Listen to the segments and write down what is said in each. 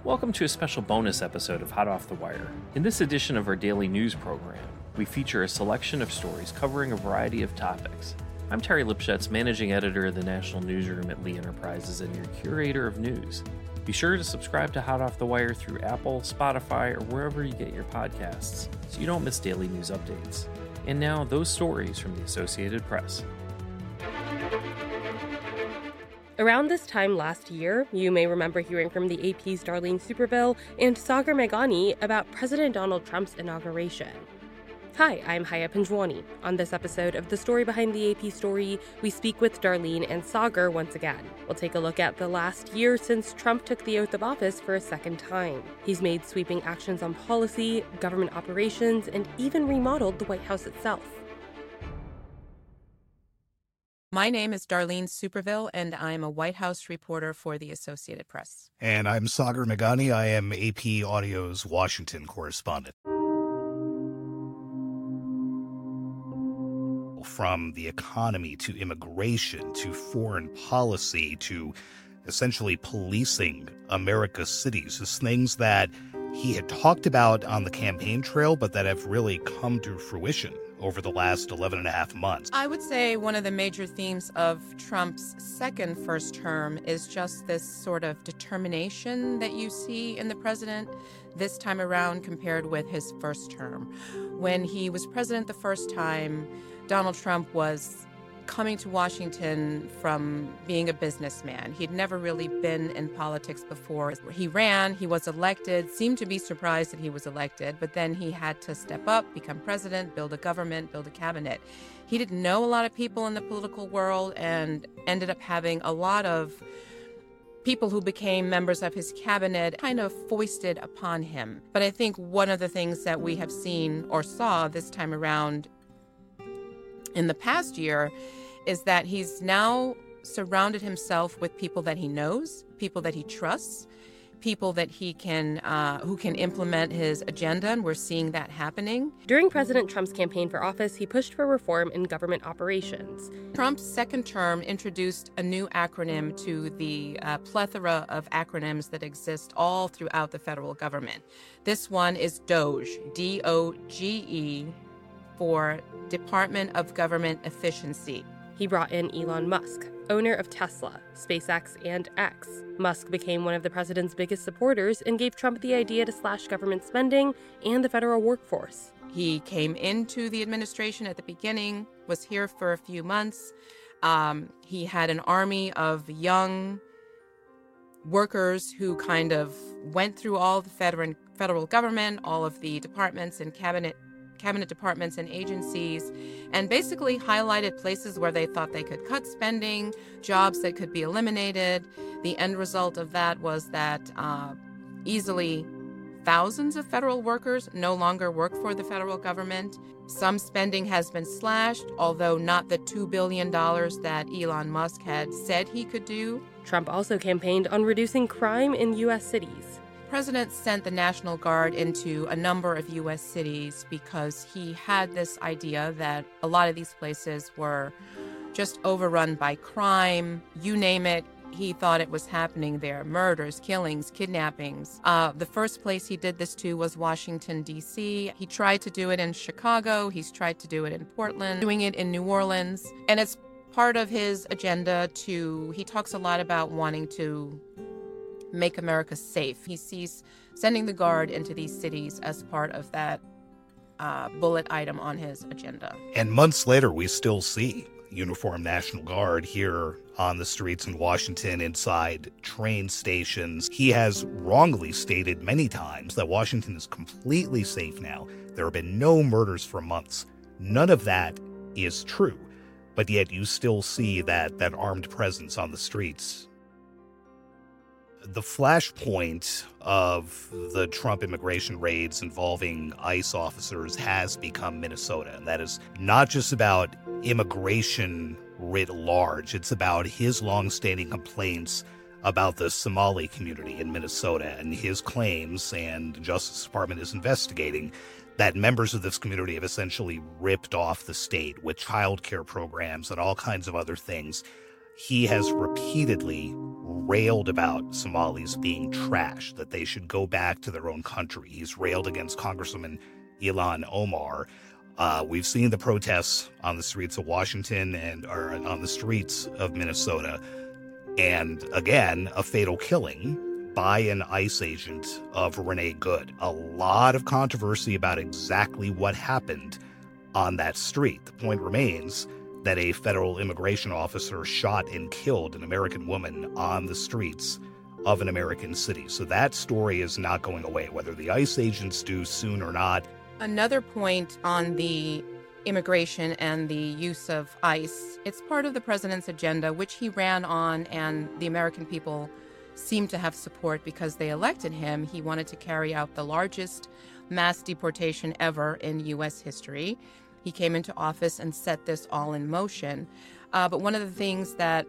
Welcome to a special bonus episode of Hot Off the Wire. In this edition of our daily news program, we feature a selection of stories covering a variety of topics. I'm Terry Lipschutz, managing editor of the National Newsroom at Lee Enterprises and your curator of news. Be sure to subscribe to Hot Off the Wire through Apple, Spotify, or wherever you get your podcasts so you don't miss daily news updates. And now, those stories from the Associated Press. Around this time last year, you may remember hearing from the AP's Darlene Superville and Sagar Meghani about President Donald Trump's inauguration. Hi, I'm Haya Panjwani. On this episode of The Story Behind the AP Story, we speak with Darlene and Sagar once again. We'll take a look at the last year since Trump took the oath of office for a second time. He's made sweeping actions on policy, government operations, and even remodeled the White House itself. My name is Darlene Superville, and I'm a White House reporter for the Associated Press. And I'm Sagar Meghani. I am AP Audio's Washington correspondent. From the economy to immigration to foreign policy to essentially policing America's cities is things that he had talked about on the campaign trail, but that have really come to fruition over the last 11 and a half months. I would say one of the major themes of Trump's first term is just this sort of determination that you see in the president this time around compared with his first term. When he was president the first time, Donald Trump was coming to Washington from being a businessman. He'd never really been in politics before. He ran, he was elected, seemed to be surprised that he was elected, but then he had to step up, become president, build a government, build a cabinet. He didn't know a lot of people in the political world and ended up having a lot of people who became members of his cabinet kind of foisted upon him. But I think one of the things that we have seen or saw this time around in the past year is that he's now surrounded himself with people that he knows, people that he trusts, people that he can who can implement his agenda, and we're seeing that happening. During President Trump's campaign for office, he pushed for reform in government operations. Trump's second term introduced a new acronym to the plethora of acronyms that exist all throughout the federal government. This one is DOGE, D-O-G-E, for Department of Government Efficiency. He brought in Elon Musk, owner of Tesla, SpaceX, and X. Musk became one of the president's biggest supporters and gave Trump the idea to slash government spending and the federal workforce. He came into the administration at the beginning, was here for a few months. He had an army of young workers who kind of went through all the federal government, all of the departments and cabinet departments and agencies, and basically highlighted places where they thought they could cut spending, jobs that could be eliminated. The end result of that was that easily thousands of federal workers no longer work for the federal government. Some spending has been slashed, although not the $2 billion that Elon Musk had said he could do. Trump also campaigned on reducing crime in U.S. cities. The president sent the National Guard into a number of U.S. cities because he had this idea that a lot of these places were just overrun by crime. You name it, he thought it was happening there. Murders, killings, kidnappings. The first place he did this to was Washington, D.C. He tried to do it in Chicago. He's tried to do it in Portland, doing it in New Orleans. And it's part of his agenda he talks a lot about wanting to make America safe. He sees sending the Guard into these cities as part of that bullet item on his agenda. And months later, we still see uniformed National Guard here on the streets in Washington, inside train stations. He has wrongly stated many times that Washington is completely safe now. There have been no murders for months. None of that is true. But yet you still see that armed presence on the streets. The flashpoint of the Trump immigration raids involving ICE officers has become Minnesota. And that is not just about immigration writ large. It's about his longstanding complaints about the Somali community in Minnesota and his claims, and the Justice Department is investigating, that members of this community have essentially ripped off the state with child care programs and all kinds of other things. He has repeatedly railed about Somalis being trash, that they should go back to their own country. He's railed against Congresswoman Ilhan Omar. We've seen the protests on the streets of Washington or on the streets of Minnesota. And again, a fatal killing by an ICE agent of Renee Good. A lot of controversy about exactly what happened on that street. The point remains that a federal immigration officer shot and killed an American woman on the streets of an American city. So that story is not going away, whether the ICE agents do soon or not. Another point on the immigration and the use of ICE, it's part of the president's agenda, which he ran on, and the American people seem to have support because they elected him. He wanted to carry out the largest mass deportation ever in U.S. history. He came into office and set this all in motion. But one of the things that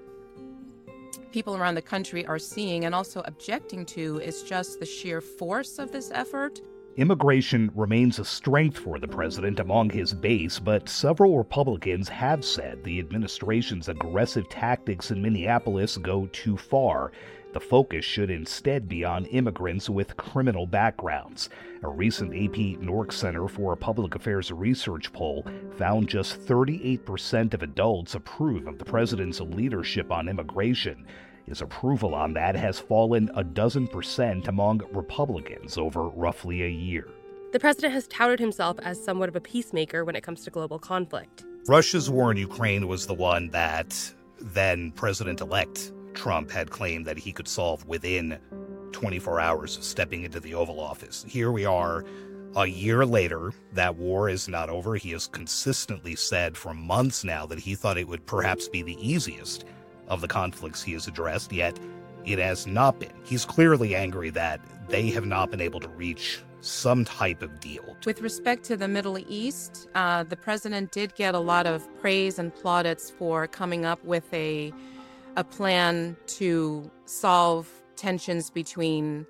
people around the country are seeing and also objecting to is just the sheer force of this effort. Immigration remains a strength for the president among his base, but several Republicans have said the administration's aggressive tactics in Minneapolis go too far. The focus should instead be on immigrants with criminal backgrounds. A recent AP Nork Center for Public Affairs research poll found just 38% of adults approve of the president's leadership on immigration. His approval on that has fallen 12% among Republicans over roughly a year. The president has touted himself as somewhat of a peacemaker when it comes to global conflict. Russia's war in Ukraine was the one that then President-elect Trump had claimed that he could solve within 24 hours of stepping into the Oval Office. Here we are a year later. That war is not over. He has consistently said for months now that he thought it would perhaps be the easiest of the conflicts he has addressed, yet it has not been. He's clearly angry that they have not been able to reach some type of deal. With respect to the Middle East, the president did get a lot of praise and plaudits for coming up with a plan to solve tensions between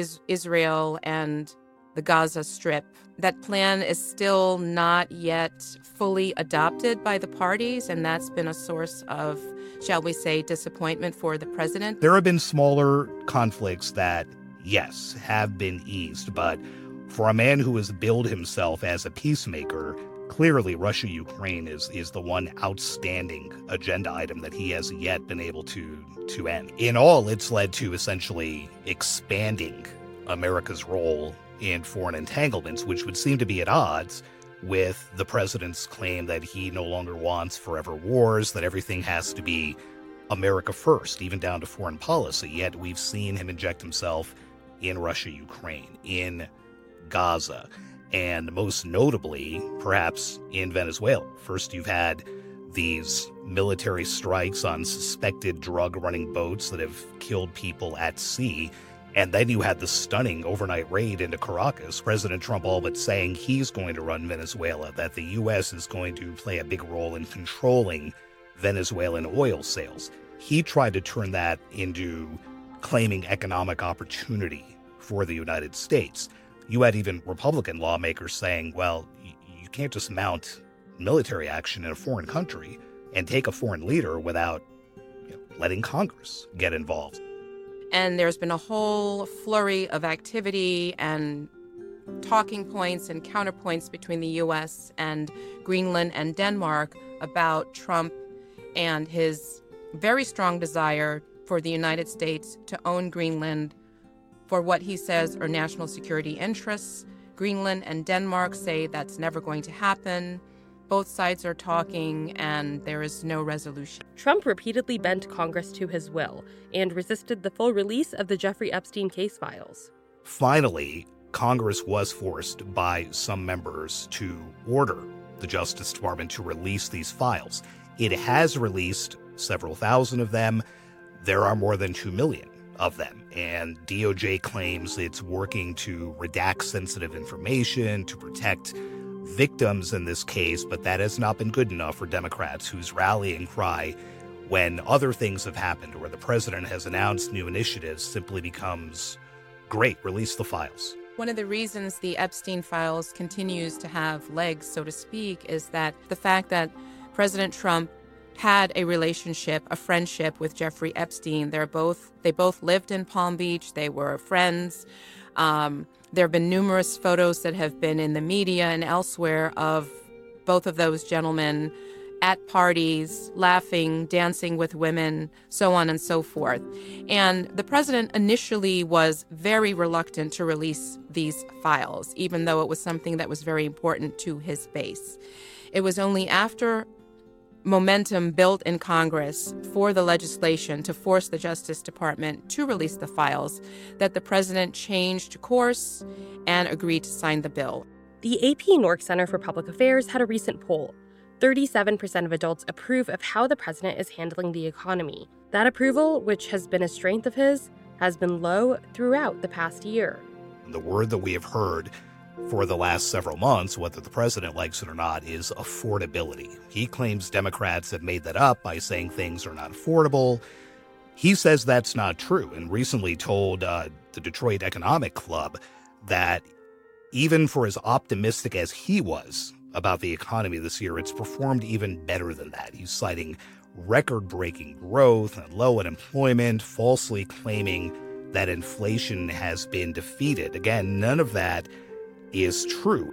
Israel and the Gaza Strip. That plan is still not yet fully adopted by the parties, and that's been a source of, shall we say, disappointment for the president. There have been smaller conflicts that, yes, have been eased, but for a man who has billed himself as a peacemaker, clearly Russia-Ukraine is the one outstanding agenda item that he has yet been able to end. In all, it's led to essentially expanding America's role in foreign entanglements, which would seem to be at odds with the president's claim that he no longer wants forever wars, that everything has to be America first, even down to foreign policy. Yet we've seen him inject himself in Russia-Ukraine, in Gaza, and most notably, perhaps, in Venezuela. First, you've had these military strikes on suspected drug-running boats that have killed people at sea. And then you had the stunning overnight raid into Caracas, President Trump all but saying he's going to run Venezuela, that the U.S. is going to play a big role in controlling Venezuelan oil sales. He tried to turn that into claiming economic opportunity for the United States. You had even Republican lawmakers saying, well, you can't just mount military action in a foreign country and take a foreign leader without letting Congress get involved. And there's been a whole flurry of activity and talking points and counterpoints between the U.S. and Greenland and Denmark about Trump and his very strong desire for the United States to own Greenland for what he says are national security interests. Greenland and Denmark say that's never going to happen. Both sides are talking, and there is no resolution. Trump repeatedly bent Congress to his will and resisted the full release of the Jeffrey Epstein case files. Finally, Congress was forced by some members to order the Justice Department to release these files. It has released several thousand of them. There are more than 2 million of them, and DOJ claims it's working to redact sensitive information to protect victims in this case, but that has not been good enough for Democrats, whose rallying cry when other things have happened or the president has announced new initiatives simply becomes, great, release the files. One of the reasons the Epstein files continues to have legs, so to speak, is that the fact that President Trump had a relationship, a friendship with Jeffrey Epstein. They both lived in Palm Beach. They were friends. There have been numerous photos that have been in the media and elsewhere of both of those gentlemen at parties, laughing, dancing with women, so on and so forth. And the president initially was very reluctant to release these files, even though it was something that was very important to his base. It was only after momentum built in Congress for the legislation to force the Justice Department to release the files that the president changed course and agreed to sign the bill. The AP NORC Center for Public Affairs had a recent poll. 37% of adults approve of how the president is handling the economy. That approval, which has been a strength of his, has been low throughout the past year. The word that we have heard for the last several months, whether the president likes it or not, is affordability. He claims Democrats have made that up by saying things are not affordable. He says that's not true, and recently told the Detroit Economic Club that even for as optimistic as he was about the economy this year, it's performed even better than that. He's citing record-breaking growth and low unemployment, falsely claiming that inflation has been defeated. Again, none of that is true.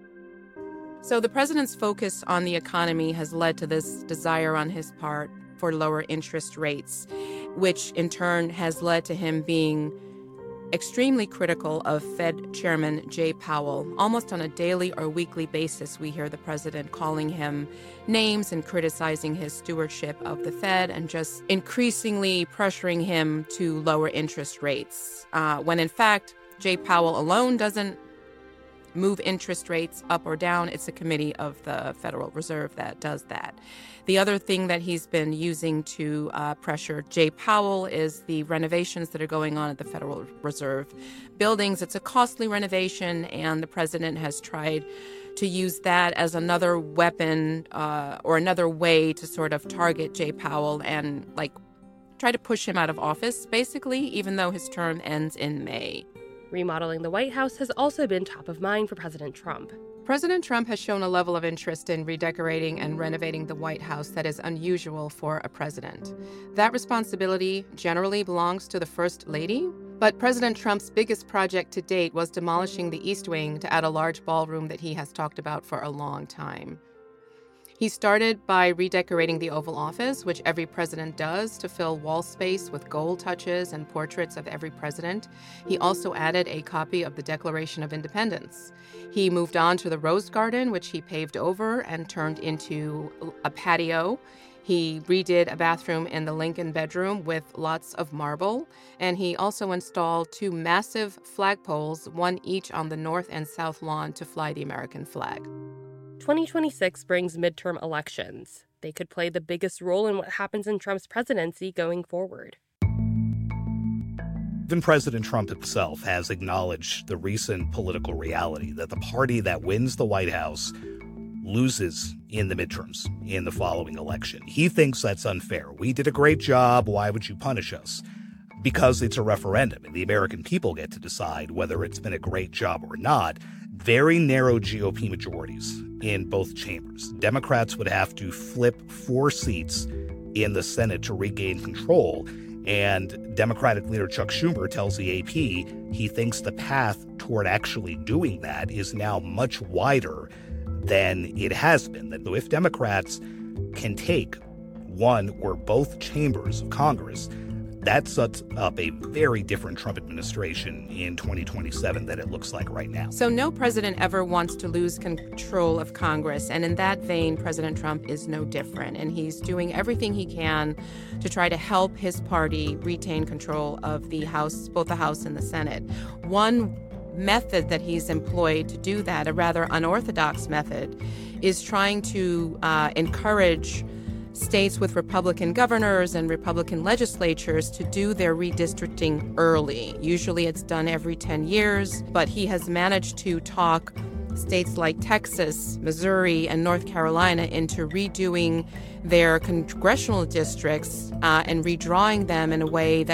So the president's focus on the economy has led to this desire on his part for lower interest rates, which in turn has led to him being extremely critical of Fed Chairman Jay Powell. Almost on a daily or weekly basis, we hear the president calling him names and criticizing his stewardship of the Fed and just increasingly pressuring him to lower interest rates, when in fact, Jay Powell alone doesn't move interest rates up or down. It's a committee of the Federal Reserve that does that. The other thing that he's been using to pressure Jay Powell is the renovations that are going on at the Federal Reserve buildings. It's a costly renovation, and the president has tried to use that as another weapon or another way to sort of target Jay Powell and try to push him out of office, basically, even though his term ends in May. Remodeling the White House has also been top of mind for President Trump. President Trump has shown a level of interest in redecorating and renovating the White House that is unusual for a president. That responsibility generally belongs to the First Lady, but President Trump's biggest project to date was demolishing the East Wing to add a large ballroom that he has talked about for a long time. He started by redecorating the Oval Office, which every president does, to fill wall space with gold touches and portraits of every president. He also added a copy of the Declaration of Independence. He moved on to the Rose Garden, which he paved over and turned into a patio. He redid a bathroom in the Lincoln bedroom with lots of marble, and he also installed 2 massive flagpoles, one each on the north and south lawn, to fly the American flag. 2026 brings midterm elections. They could play the biggest role in what happens in Trump's presidency going forward. Even President Trump himself has acknowledged the recent political reality that the party that wins the White House loses in the midterms in the following election. He thinks that's unfair. We did a great job. Why would you punish us? Because it's a referendum, and the American people get to decide whether it's been a great job or not. Very narrow GOP majorities in both chambers. Democrats would have to flip 4 seats in the Senate to regain control. And Democratic leader Chuck Schumer tells the AP he thinks the path toward actually doing that is now much wider than it has been. That if Democrats can take one or both chambers of Congress, that sets up a very different Trump administration in 2027 than it looks like right now. So no president ever wants to lose control of Congress. And in that vein, President Trump is no different. And he's doing everything he can to try to help his party retain control of the House, both the House and the Senate. One method that he's employed to do that, a rather unorthodox method, is trying to encourage states with Republican governors and Republican legislatures to do their redistricting early. Usually it's done every 10 years, but he has managed to talk states like Texas, Missouri, and North Carolina into redoing their congressional districts and redrawing them in a way that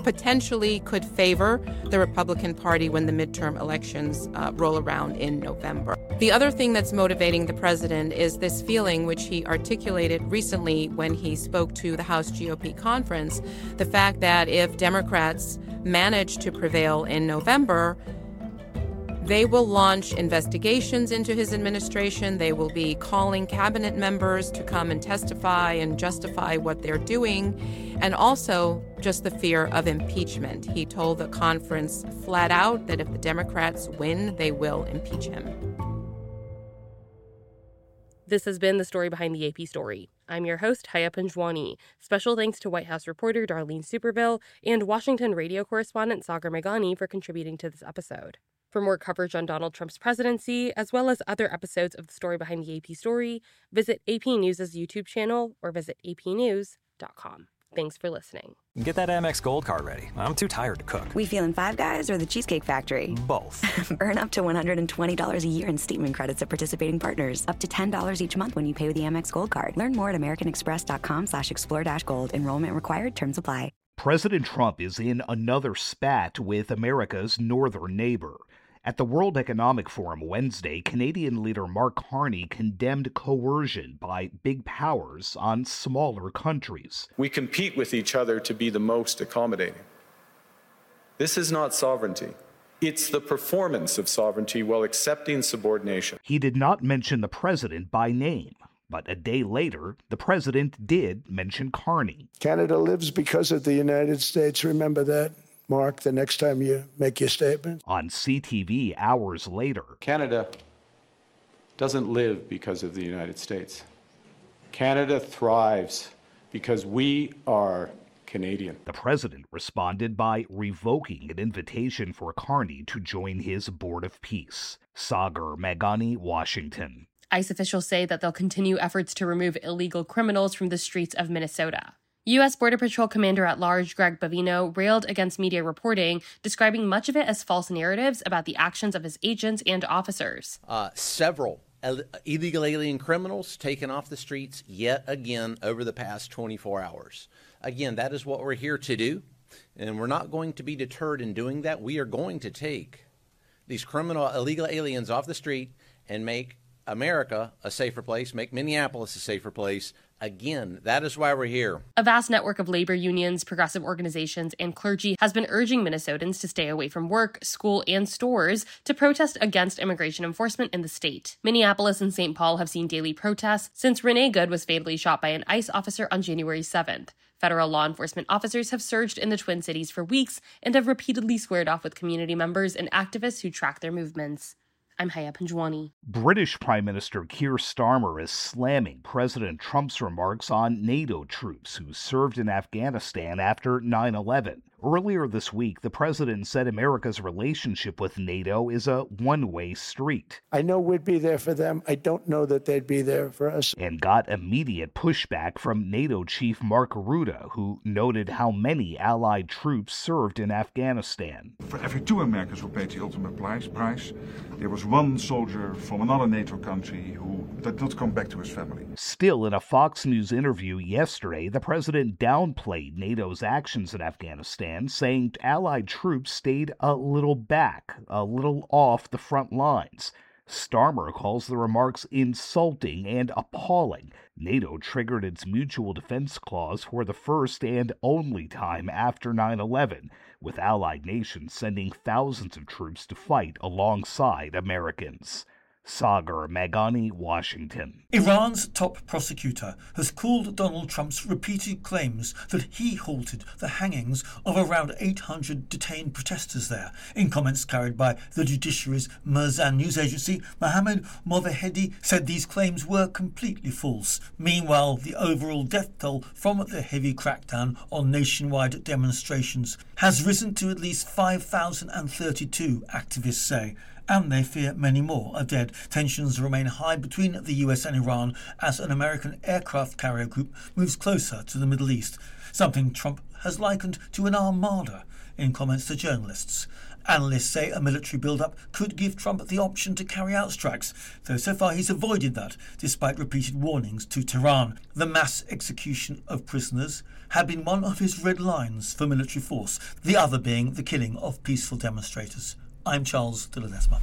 potentially could favor the Republican Party when the midterm elections roll around in November. The other thing that's motivating the president is this feeling, which he articulated recently when he spoke to the House GOP conference, the fact that if Democrats manage to prevail in November, they will launch investigations into his administration. They will be calling cabinet members to come and testify and justify what they're doing, and also just the fear of impeachment. He told the conference flat out that if the Democrats win, they will impeach him. This has been the story behind the AP story. I'm your host, Haya Panjwani. Special thanks to White House reporter Darlene Superville and Washington radio correspondent Sagar Meghani for contributing to this episode. For more coverage on Donald Trump's presidency, as well as other episodes of the story behind the AP story, visit AP News' YouTube channel or visit apnews.com. Thanks for listening. Get that Amex Gold Card ready. I'm too tired to cook. We feeling Five Guys or the Cheesecake Factory? Both. Earn up to $120 a year in statement credits at participating partners. Up to $10 each month when you pay with the Amex Gold Card. Learn more at americanexpress.com/explore-gold. Enrollment required. Terms apply. President Trump is in another spat with America's northern neighbor. At the World Economic Forum Wednesday, Canadian leader Mark Carney condemned coercion by big powers on smaller countries. We compete with each other to be the most accommodating. This is not sovereignty. It's the performance of sovereignty while accepting subordination. He did not mention the president by name, but a day later, the president did mention Carney. Canada lives because of the United States. Remember that, Mark, the next time you make your statement. On CTV hours later, Canada doesn't live because of the United States. Canada thrives because we are Canadian. The president responded by revoking an invitation for Carney to join his Board of Peace. Sagar Meghani, Washington. ICE officials say that they'll continue efforts to remove illegal criminals from the streets of Minnesota. U.S. Border Patrol Commander-at-Large Greg Bavino railed against media reporting, describing much of it as false narratives about the actions of his agents and officers. Several illegal alien criminals taken off the streets yet again over the past 24 hours. Again, that is what we're here to do, and we're not going to be deterred in doing that. We are going to take these illegal aliens off the street and make America a safer place, make Minneapolis a safer place. Again, that is why we're here. A vast network of labor unions, progressive organizations, and clergy has been urging Minnesotans to stay away from work, school, and stores to protest against immigration enforcement in the state. Minneapolis and St. Paul have seen daily protests since Renee Good was fatally shot by an ICE officer on January 7th. Federal law enforcement officers have surged in the Twin Cities for weeks and have repeatedly squared off with community members and activists who track their movements. I'm Haya Panjwani. British Prime Minister Keir Starmer is slamming President Trump's remarks on NATO troops who served in Afghanistan after 9/11. Earlier this week, the president said America's relationship with NATO is a one-way street. I know we'd be there for them. I don't know that they'd be there for us. And got immediate pushback from NATO chief Mark Rutte, who noted how many Allied troops served in Afghanistan. For every 2 Americans who paid the ultimate price, there was 1 soldier from another NATO country who did not come back to his family. Still, in a Fox News interview yesterday, the president downplayed NATO's actions in Afghanistan, saying Allied troops stayed a little back, a little off the front lines. Starmer calls the remarks insulting and appalling. NATO triggered its mutual defense clause for the first and only time after 9/11, with allied nations sending thousands of troops to fight alongside Americans. Sagar Meghani, Washington. Iran's top prosecutor has called Donald Trump's repeated claims that he halted the hangings of around 800 detained protesters there. In comments carried by the judiciary's Merzan news agency, Mohammad Movahedi said these claims were completely false. Meanwhile, the overall death toll from the heavy crackdown on nationwide demonstrations has risen to at least 5,032, activists say, and they fear many more are dead. Tensions remain high between the US and Iran as an American aircraft carrier group moves closer to the Middle East. something Trump has likened to an armada in comments to journalists. Analysts say a military build-up could give Trump the option to carry out strikes, though so far he's avoided that, despite repeated warnings to Tehran. The mass execution of prisoners had been one of his red lines for military force, the other being the killing of peaceful demonstrators. I'm Charles de Ledesma.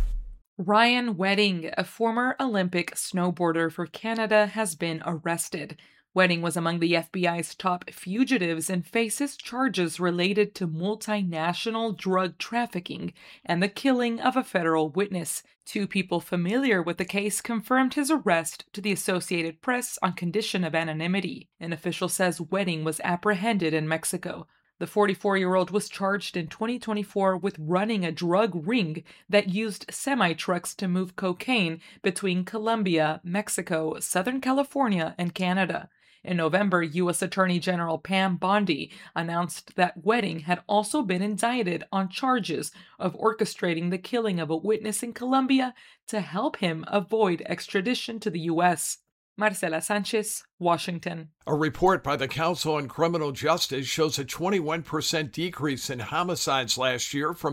Ryan Wedding, a former Olympic snowboarder for Canada, has been arrested. Wedding was among the FBI's top fugitives and faces charges related to multinational drug trafficking and the killing of a federal witness. Two people familiar with the case confirmed his arrest to the Associated Press on condition of anonymity. An official says Wedding was apprehended in Mexico. The 44-year-old was charged in 2024 with running a drug ring that used semi-trucks to move cocaine between Colombia, Mexico, Southern California, and Canada. In November, U.S. Attorney General Pam Bondi announced that Wedding had also been indicted on charges of orchestrating the killing of a witness in Colombia to help him avoid extradition to the U.S. Marcela Sanchez, Washington. A report by the Council on Criminal Justice shows a 21% decrease in homicides last year from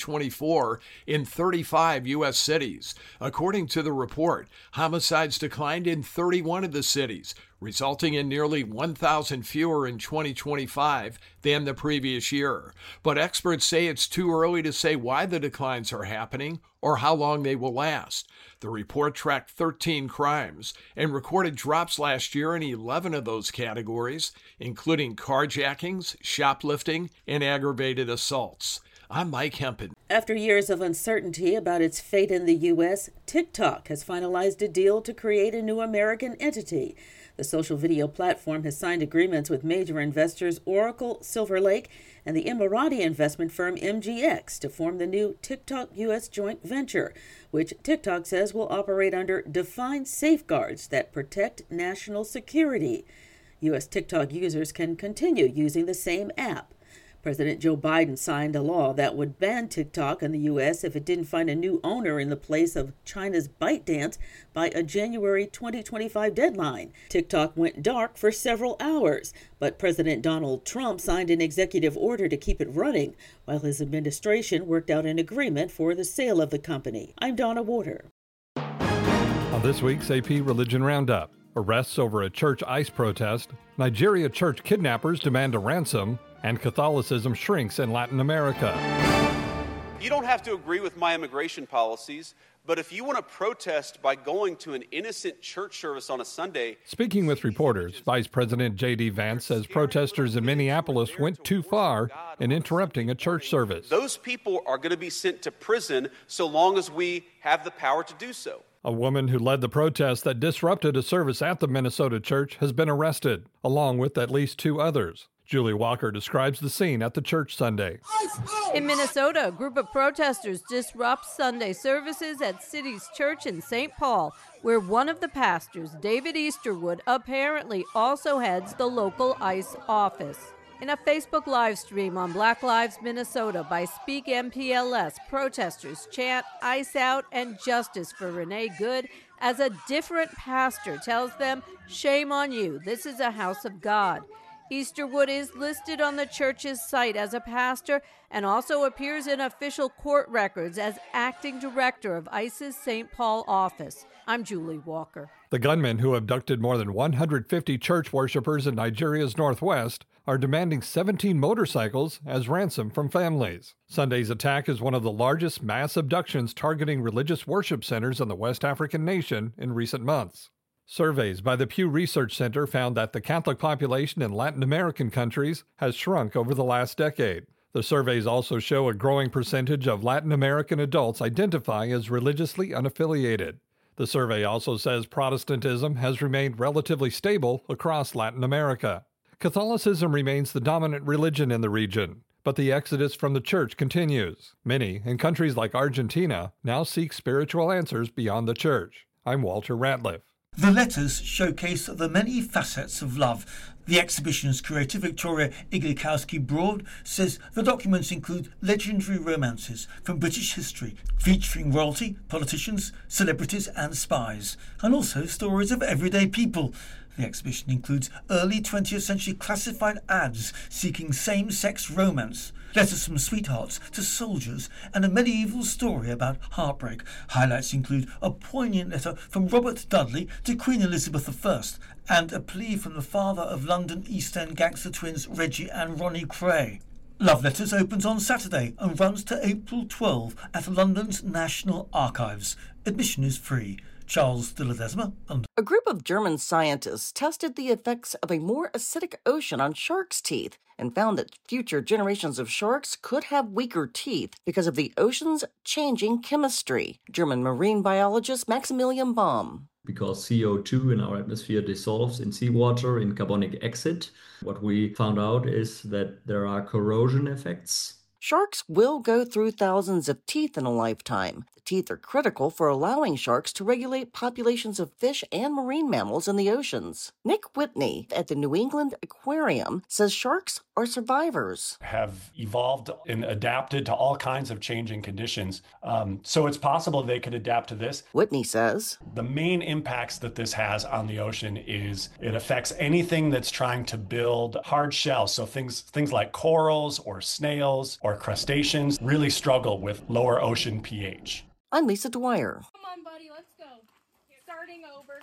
2024 in 35 U.S. cities. According to the report, homicides declined in 31 of the cities, resulting in nearly 1,000 fewer in 2025 than the previous year. But experts say it's too early to say why the declines are happening or how long they will last. The report tracked 13 crimes and recorded drops last year in 11 of those categories, including carjackings, shoplifting, and aggravated assaults. I'm Mike Hempen. After years of uncertainty about its fate in the U.S., TikTok has finalized a deal to create a new American entity. The social video platform has signed agreements with major investors Oracle, Silver Lake, and the Emirati investment firm MGX to form the new TikTok U.S. joint venture, which TikTok says will operate under defined safeguards that protect national security. U.S. TikTok users can continue using the same app. President Joe Biden signed a law that would ban TikTok in the U.S. if it didn't find a new owner in the place of China's ByteDance by a January 2025 deadline. TikTok went dark for several hours, but President Donald Trump signed an executive order to keep it running, while his administration worked out an agreement for the sale of the company. I'm Donna Warder. On this week's AP Religion Roundup, arrests over a church ICE protest, Nigeria church kidnappers demand a ransom, and Catholicism shrinks in Latin America. You don't have to agree with my immigration policies, but if you want to protest by going to an innocent church service on a Sunday... Speaking with reporters, Vice President J.D. Vance says protesters in Minneapolis went too far in interrupting a church service. Those people are going to be sent to prison so long as we have the power to do so. A woman who led the protest that disrupted a service at the Minnesota church has been arrested, along with at least 2 others. Julie Walker describes the scene at the church Sunday. In Minnesota, a group of protesters disrupt Sunday services at City's Church in St. Paul, where one of the pastors, David Easterwood, apparently also heads the local ICE office. In a Facebook live stream on Black Lives Minnesota by Speak MPLS, protesters chant ICE out and justice for Renee Good as a different pastor tells them, "Shame on you, this is a house of God." Easterwood is listed on the church's site as a pastor and also appears in official court records as acting director of ICE's St. Paul office. I'm Julie Walker. The gunmen who abducted more than 150 church worshipers in Nigeria's northwest are demanding 17 motorcycles as ransom from families. Sunday's attack is one of the largest mass abductions targeting religious worship centers in the West African nation in recent months. Surveys by the Pew Research Center found that the Catholic population in Latin American countries has shrunk over the last decade. The surveys also show a growing percentage of Latin American adults identify as religiously unaffiliated. The survey also says Protestantism has remained relatively stable across Latin America. Catholicism remains the dominant religion in the region, but the exodus from the church continues. Many, in countries like Argentina, now seek spiritual answers beyond the church. I'm Walter Ratliff. The letters showcase the many facets of love. The exhibition's curator, Victoria Iglikowski-Broad, says the documents include legendary romances from British history, featuring royalty, politicians, celebrities and spies, and also stories of everyday people. The exhibition includes early 20th century classified ads seeking same-sex romance, letters from sweethearts to soldiers, and a medieval story about heartbreak. Highlights include a poignant letter from Robert Dudley to Queen Elizabeth I and a plea from the father of London East End gangster twins Reggie and Ronnie Cray. Love Letters opens on Saturday and runs to April 12 at London's National Archives. Admission is free. Charles de Ledesma, London. A group of German scientists tested the effects of a more acidic ocean on sharks' teeth and found that future generations of sharks could have weaker teeth because of the ocean's changing chemistry. German marine biologist Maximilian Baum. Because CO2 in our atmosphere dissolves in seawater in carbonic acid, what we found out is that there are corrosion effects. Sharks will go through thousands of teeth in a lifetime. The teeth are critical for allowing sharks to regulate populations of fish and marine mammals in the oceans. Nick Whitney at the New England Aquarium says sharks are survivors. Have evolved and adapted to all kinds of changing conditions. So it's possible they could adapt to this. Whitney says the main impacts that this has on the ocean is it affects anything that's trying to build hard shells. So things like corals or snails or crustaceans really struggle with lower ocean pH. I'm Lisa Dwyer. Come on, buddy, let's go. Starting over.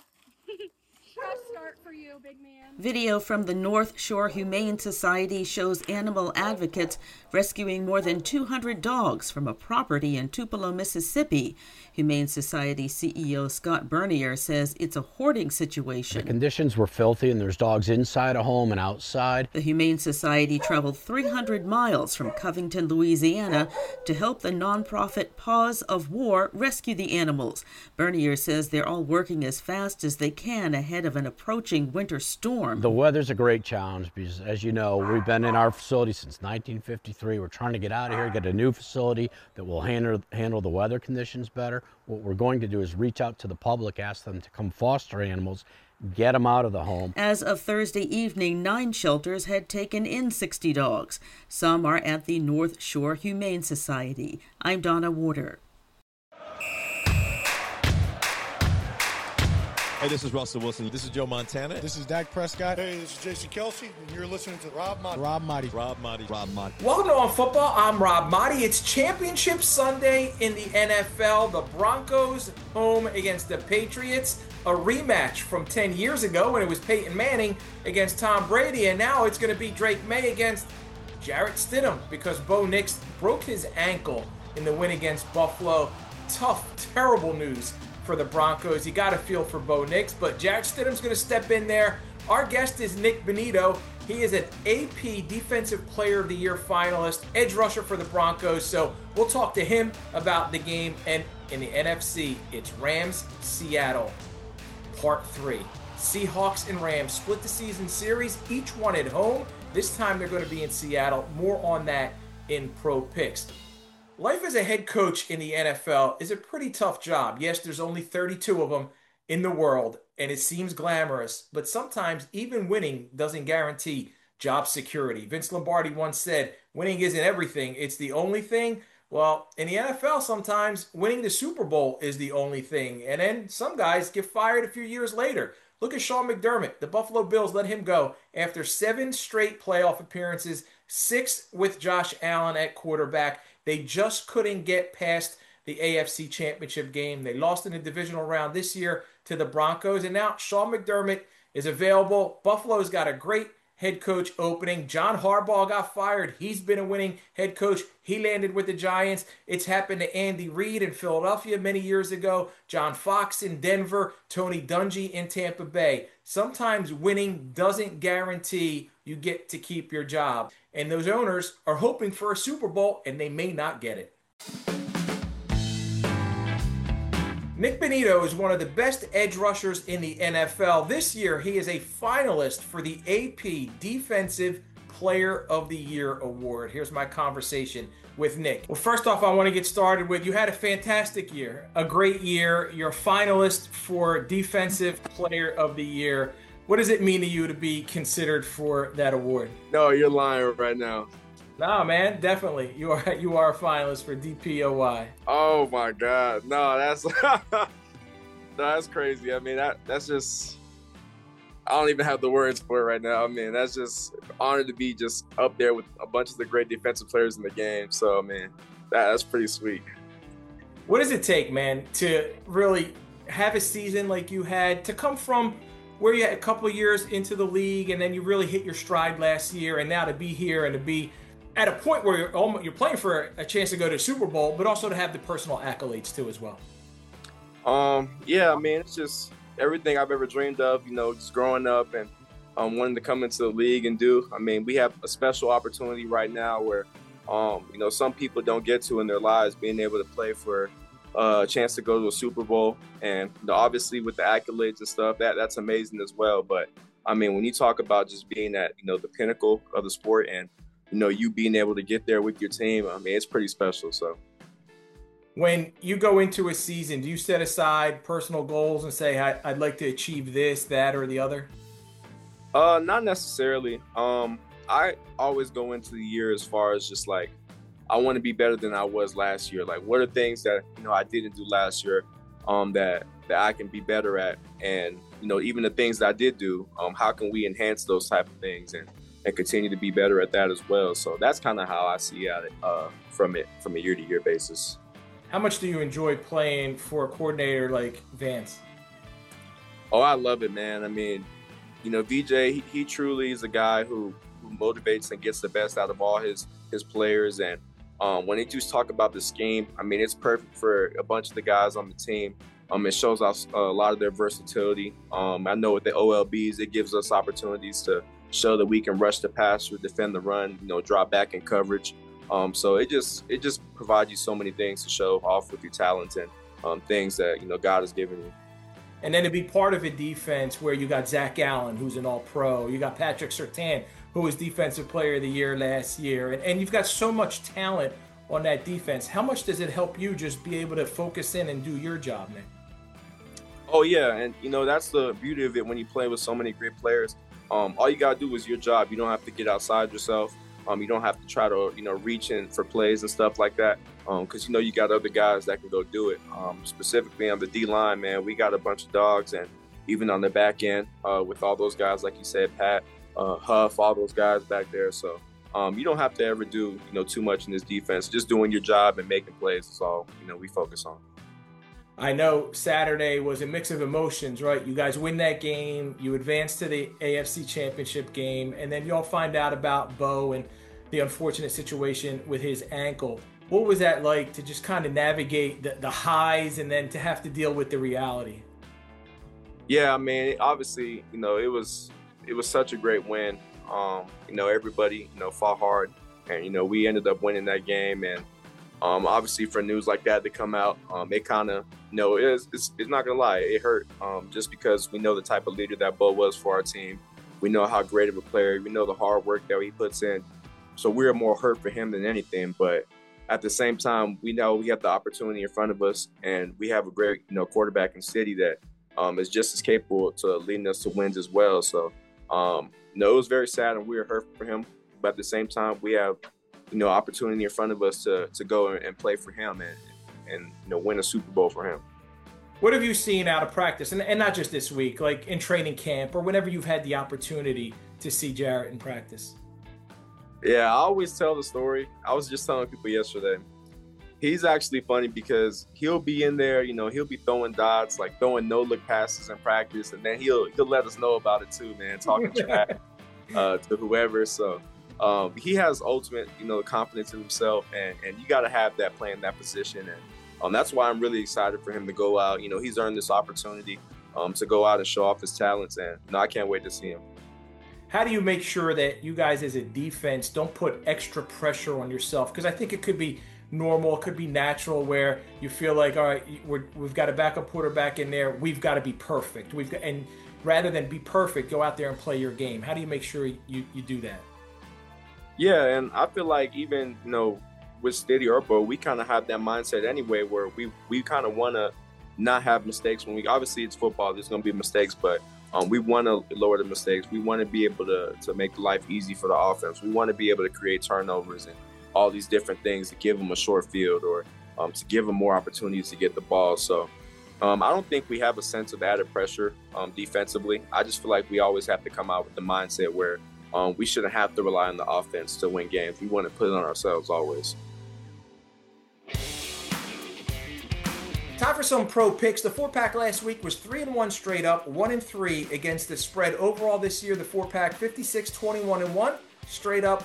Fresh start for you, big man. Video from the North Shore Humane Society shows animal advocates rescuing more than 200 dogs from a property in Tupelo, Mississippi. Humane Society CEO Scott Bernier says it's a hoarding situation. The conditions were filthy and there's dogs inside a home and outside. The Humane Society traveled 300 miles from Covington, Louisiana to help the nonprofit Paws of War rescue the animals. Bernier says they're all working as fast as they can ahead of an approaching winter storm. The weather's a great challenge because, as you know, we've been in our facility since 1953. We're trying to get out of here, get a new facility that will handle the weather conditions better. What we're going to do is reach out to the public, ask them to come foster animals, get them out of the home. As of Thursday evening, 9 shelters had taken in 60 dogs. Some are at the North Shore Humane Society. I'm Donna Warder. Hey, this is Russell Wilson. This is Joe Montana. This is Dak Prescott. Hey, this is Jason Kelsey, and you're listening to Rob Maaddi. Rob Maaddi. Welcome to On Football. I'm Rob Maaddi. It's Championship Sunday in the NFL. The Broncos home against the Patriots. A rematch from 10 years ago when it was Peyton Manning against Tom Brady, and now it's going to be Drake May against Jarrett Stidham because Bo Nix broke his ankle in the win against Buffalo. Tough, terrible news for the Broncos. You got to feel for Bo Nix, but Jarrett Stidham's going to step in there. Our guest is Nik Bonitto. He is an AP Defensive Player of the Year finalist, edge rusher for the Broncos. So we'll talk to him about the game. And in the NFC, it's Rams-Seattle, Part 3. Seahawks and Rams split the season series, each one at home. This time they're going to be in Seattle. More on that in Pro Picks. Life as a head coach in the NFL is a pretty tough job. Yes, there's only 32 of them in the world, and it seems glamorous, but sometimes even winning doesn't guarantee job security. Vince Lombardi once said, winning isn't everything, it's the only thing. Well, in the NFL, sometimes winning the Super Bowl is the only thing, and then some guys get fired a few years later. Look at Sean McDermott. The Buffalo Bills let him go after 7 straight playoff appearances, 6 with Josh Allen at quarterback. They just couldn't get past the AFC Championship game. They lost in the divisional round this year to the Broncos. And now Sean McDermott is available. Buffalo's got a great head coach opening. John Harbaugh got fired. He's been a winning head coach. He landed with the Giants. It's happened to Andy Reid in Philadelphia many years ago. John Fox in Denver. Tony Dungy in Tampa Bay. Sometimes winning doesn't guarantee you get to keep your job. And those owners are hoping for a Super Bowl, and they may not get it. Nik Bonitto is one of the best edge rushers in the NFL. This year, he is a finalist for the AP Defensive Player of the Year award. Here's my conversation with Nik. Well, first off, I want to get started with, you had a fantastic year, a great year. You're a finalist for Defensive Player of the Year. What does it mean to you to be considered for that award? No, you're lying right now. No, man, definitely. You are a finalist for DPOY. Oh my God. No, that's crazy. I mean, that's just, I don't even have the words for it right now. I mean, that's just an honor to be just up there with a bunch of the great defensive players in the game. So, I mean, that's pretty sweet. What does it take, man, to really have a season like you had, to come from where you had a couple of years into the league and then you really hit your stride last year, and now to be here and to be at a point where you're playing for a chance to go to the Super Bowl, but also to have the personal accolades too as well? Yeah, I mean, it's just everything I've ever dreamed of, you know, just growing up and wanting to come into the league and do. I mean, we have a special opportunity right now where, you know, some people don't get to in their lives, being able to play for a chance to go to a Super Bowl. And obviously with the accolades and stuff, that's amazing as well. But I mean, when you talk about just being at, you know, the pinnacle of the sport and, you know, you being able to get there with your team, I mean, it's pretty special. So when you go into a season, do you set aside personal goals and say, I'd like to achieve this, that, or the other? Not necessarily. I always go into the year as far as just like, I want to be better than I was last year. Like, what are things that, you know, I didn't do last year that I can be better at? And, you know, even the things that I did do, how can we enhance those type of things and continue to be better at that as well? So that's kind of how I see it from a year-to-year basis. How much do you enjoy playing for a coordinator like Vance? Oh, I love it, man. I mean, you know, VJ, he truly is a guy who motivates and gets the best out of all his players. And when they just talk about the scheme, I mean, it's perfect for a bunch of the guys on the team. It shows us a lot of their versatility. I know with the OLBs, it gives us opportunities to show that we can rush the passer, defend the run, you know, drop back in coverage. So it just provides you so many things to show off with your talents and things that, you know, God has given you. And then to be part of a defense where you got Zach Allen, who's an All-Pro, you got Patrick Surtain, who was Defensive Player of the Year last year, and you've got so much talent on that defense. How much does it help you just be able to focus in and do your job, man? Oh yeah, and you know, that's the beauty of it when you play with so many great players. All you gotta do is your job. You don't have to get outside yourself. You don't have to try to, you know, reach in for plays and stuff like that, because, you know, you got other guys that can go do it. Specifically on the D-line, man, we got a bunch of dogs, and even on the back end with all those guys, like you said, Pat, Huff, all those guys back there. So you don't have to ever do, you know, too much in this defense. Just doing your job and making plays is all, you know, we focus on. I know Saturday was a mix of emotions, right? You guys win that game, you advance to the AFC Championship game, and then you all find out about Bo and the unfortunate situation with his ankle. What was that like to just kind of navigate the highs and then to have to deal with the reality? Yeah, I mean, obviously, you know, it was such a great win. You know, everybody, you know, fought hard, and, you know, we ended up winning that game. And obviously for news like that to come out, it kind of, you know, it's not gonna lie, it hurt, just because we know the type of leader that Bo was for our team. We know how great of a player, we know the hard work that he puts in. So we're more hurt for him than anything. But at the same time, we know we have the opportunity in front of us, and we have a great, you know, quarterback in City that is just as capable to leading us to wins as well. So, you know, it was very sad, and we were hurt for him. But at the same time, we have, you know, opportunity in front of us to go and play for him and you know, win a Super Bowl for him. What have you seen out of practice, and not just this week, like in training camp or whenever you've had the opportunity to see Jarrett in practice? Yeah, I always tell the story. I was just telling people yesterday. He's actually funny because he'll be in there, you know, he'll be throwing dots, like throwing no-look passes in practice, and then he'll let us know about it too, man, talking trash to whoever. So he has ultimate, you know, confidence in himself, and you got to have that playing that position. And that's why I'm really excited for him to go out. You know, he's earned this opportunity to go out and show off his talents, and you know, I can't wait to see him. How do you make sure that you guys as a defense don't put extra pressure on yourself? Because I think it could be normal, it could be natural, where you feel like, all right, we've got a backup quarterback in there, we've got to be perfect. And rather than be perfect, go out there and play your game. How do you make sure you do that? Yeah, and I feel like even, you know, with Steady or Bo, we kind of have that mindset anyway, where we kind of want to not have mistakes. When obviously it's football, there's going to be mistakes, but we want to lower the mistakes. We want to be able to make life easy for the offense. We want to be able to create turnovers and all these different things to give them a short field or to give them more opportunities to get the ball. So I don't think we have a sense of added pressure defensively. I just feel like we always have to come out with the mindset where we shouldn't have to rely on the offense to win games. We want to put it on ourselves always. Time for some pro picks. The 4-pack last week was 3-1 straight up, 1-3 against the spread. Overall this year, the 4-pack 56-21-1 straight up,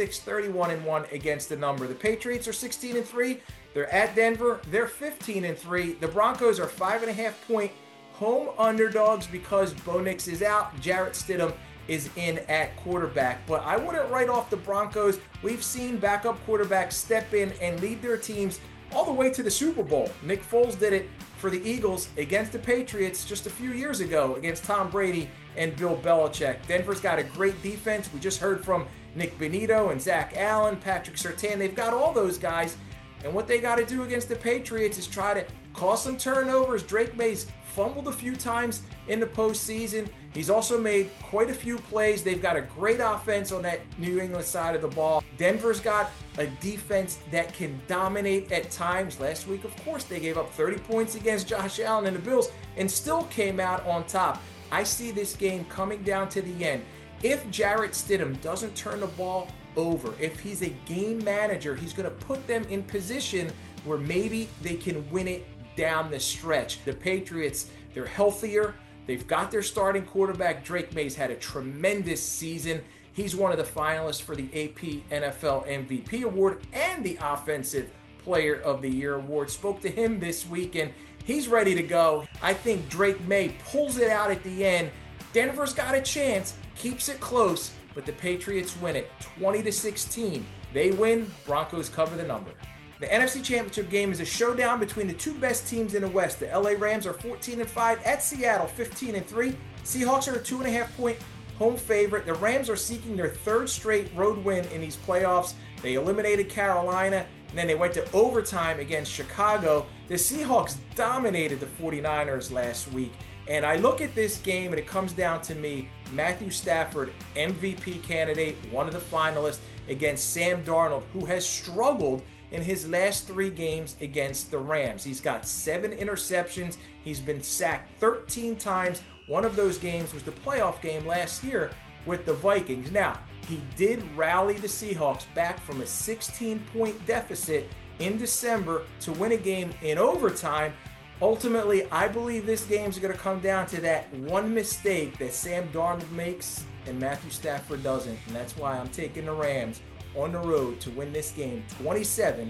46-31-1 against the number. The Patriots are 16-3. They're at Denver. They're 15-3. The Broncos are 5.5-point home underdogs because Bo Nix is out. Jarrett Stidham is in at quarterback. But I wouldn't write off the Broncos. We've seen backup quarterbacks step in and lead their teams all the way to the Super Bowl. Nick Foles did it for the Eagles against the Patriots just a few years ago against Tom Brady and Bill Belichick. Denver's got a great defense. We just heard from Nick Benito and Zach Allen, Patrick Surtain. They've got all those guys. And what they got to do against the Patriots is try to cause some turnovers. Drake May's fumbled a few times in the postseason. He's also made quite a few plays. They've got a great offense on that New England side of the ball. Denver's got a defense that can dominate at times. Last week, of course, they gave up 30 points against Josh Allen and the Bills and still came out on top. I see this game coming down to the end. If Jarrett Stidham doesn't turn the ball over, if he's a game manager, he's going to put them in position where maybe they can win it down the stretch. The Patriots, they're healthier. They've got their starting quarterback. Drake May's had a tremendous season. He's one of the finalists for the AP NFL MVP award and the Offensive Player of the Year award. Spoke to him this week, and he's ready to go. I think Drake May pulls it out at the end. Denver's got a chance, keeps it close, but the Patriots win it 20-16. They win, Broncos cover the number. The NFC Championship game is a showdown between the two best teams in the West. The LA Rams are 14-5 at Seattle, 15-3. Seahawks are a 2.5-point home favorite. The Rams are seeking their third straight road win in these playoffs. They eliminated Carolina, and then they went to overtime against Chicago. The Seahawks dominated the 49ers last week. And I look at this game, and it comes down to me, Matthew Stafford, MVP candidate, one of the finalists, against Sam Darnold, who has struggled in his last 3 games against the Rams. He's got 7 interceptions. He's been sacked 13 times. One of those games was the playoff game last year with the Vikings. Now, he did rally the Seahawks back from a 16-point deficit in December to win a game in overtime. Ultimately, I believe this game's going to come down to that one mistake that Sam Darnold makes and Matthew Stafford doesn't. And that's why I'm taking the Rams on the road to win this game 27-26.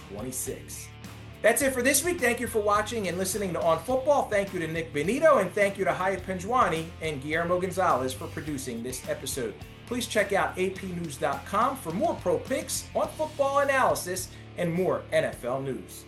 That's it for this week. Thank you for watching and listening to On Football. Thank you to Nick Benito, and thank you to Hyatt Pinjwani and Guillermo Gonzalez for producing this episode. Please check out apnews.com for more pro picks, on football analysis, and more NFL news.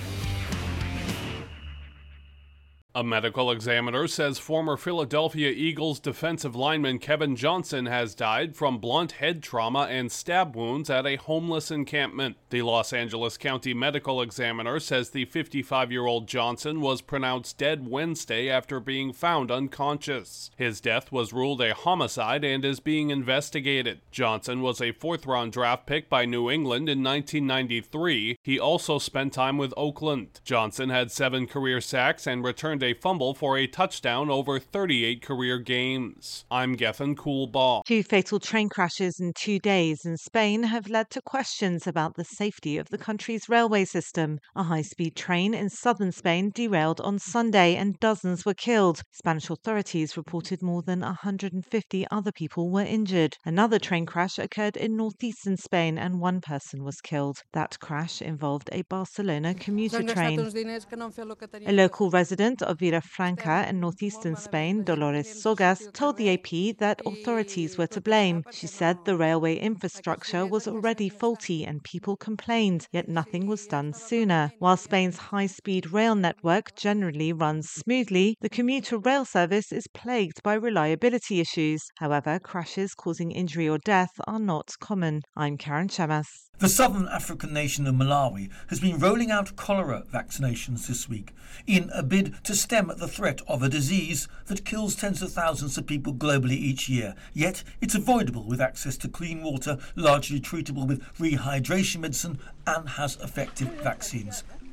A medical examiner says former Philadelphia Eagles defensive lineman Kevin Johnson has died from blunt head trauma and stab wounds at a homeless encampment. The Los Angeles County Medical Examiner says the 55-year-old Johnson was pronounced dead Wednesday after being found unconscious. His death was ruled a homicide and is being investigated. Johnson was a 4th-round draft pick by New England in 1993. He also spent time with Oakland. Johnson had 7 career sacks and returned a fumble for a touchdown over 38 career games. I'm Gethin Coolbaugh. 2 fatal train crashes in 2 days in Spain have led to questions about the safety of the country's railway system. A high-speed train in southern Spain derailed on Sunday and dozens were killed. Spanish authorities reported more than 150 other people were injured. Another train crash occurred in northeastern Spain and 1 person was killed. That crash involved a Barcelona commuter train. A local resident of Vilafranca in northeastern Spain, Dolores Sogas, told the AP that authorities were to blame. She said the railway infrastructure was already faulty and people complained, yet nothing was done sooner. While Spain's high-speed rail network generally runs smoothly, the commuter rail service is plagued by reliability issues. However, crashes causing injury or death are not common. I'm Karen Chamas. The southern African nation of Malawi has been rolling out cholera vaccinations this week in a bid to stem the threat of a disease that kills tens of thousands of people globally each year. Yet it's avoidable with access to clean water, largely treatable with rehydration medicine, and has effective vaccines.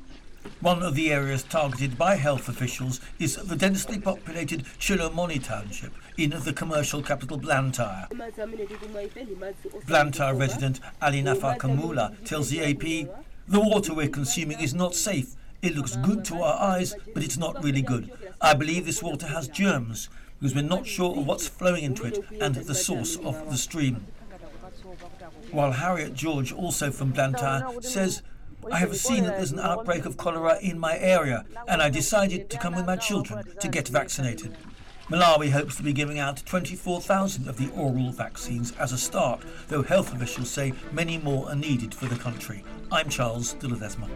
One of the areas targeted by health officials is the densely populated Chilomoni township in the commercial capital Blantyre. Blantyre resident Ali Nafa Kamula tells the AP, "The water we're consuming is not safe. It looks good to our eyes, but it's not really good. I believe this water has germs because we're not sure of what's flowing into it and the source of the stream." While Harriet George, also from Blantyre, says, "I have seen that there's an outbreak of cholera in my area, and I decided to come with my children to get vaccinated." Malawi hopes to be giving out 24,000 of the oral vaccines as a start, though health officials say many more are needed for the country. I'm Charles de Ledesma.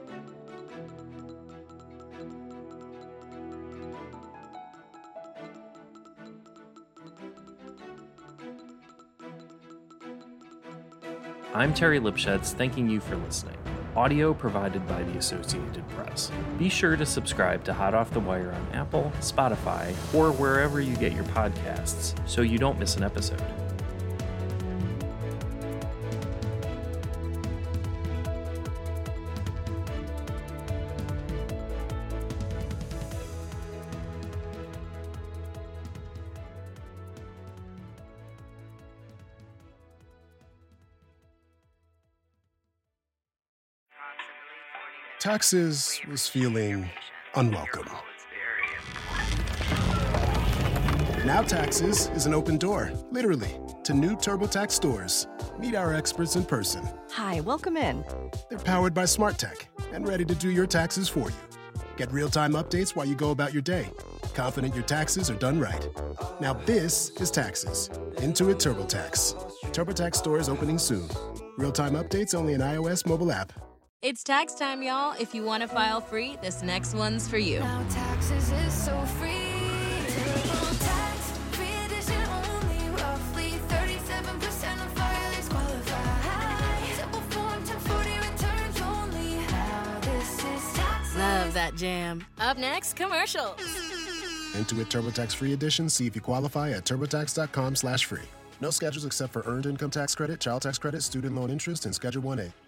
I'm Terry Lipschutz, thanking you for listening. Audio provided by the Associated Press. Be sure to subscribe to Hot Off the Wire on Apple, Spotify, or wherever you get your podcasts so you don't miss an episode. Taxes was feeling unwelcome. Now Taxes is an open door, literally, to new TurboTax stores. Meet our experts in person. Hi, welcome in. They're powered by Smart Tech and ready to do your taxes for you. Get real-time updates while you go about your day. Confident your taxes are done right. Now this is Taxes. Intuit TurboTax. TurboTax stores opening soon. Real-time updates only in iOS mobile app. It's tax time, y'all. If you want to file free, this next one's for you. Now Taxes is so free. TurboTax, free edition only. Roughly 37% of filers qualify. Simple form, 1040 returns only. Now this is Taxes. Love that jam. Up next, commercials. Intuit TurboTax free edition. See if you qualify at turbotax.com/free. No schedules except for earned income tax credit, child tax credit, student loan interest, and Schedule 1A.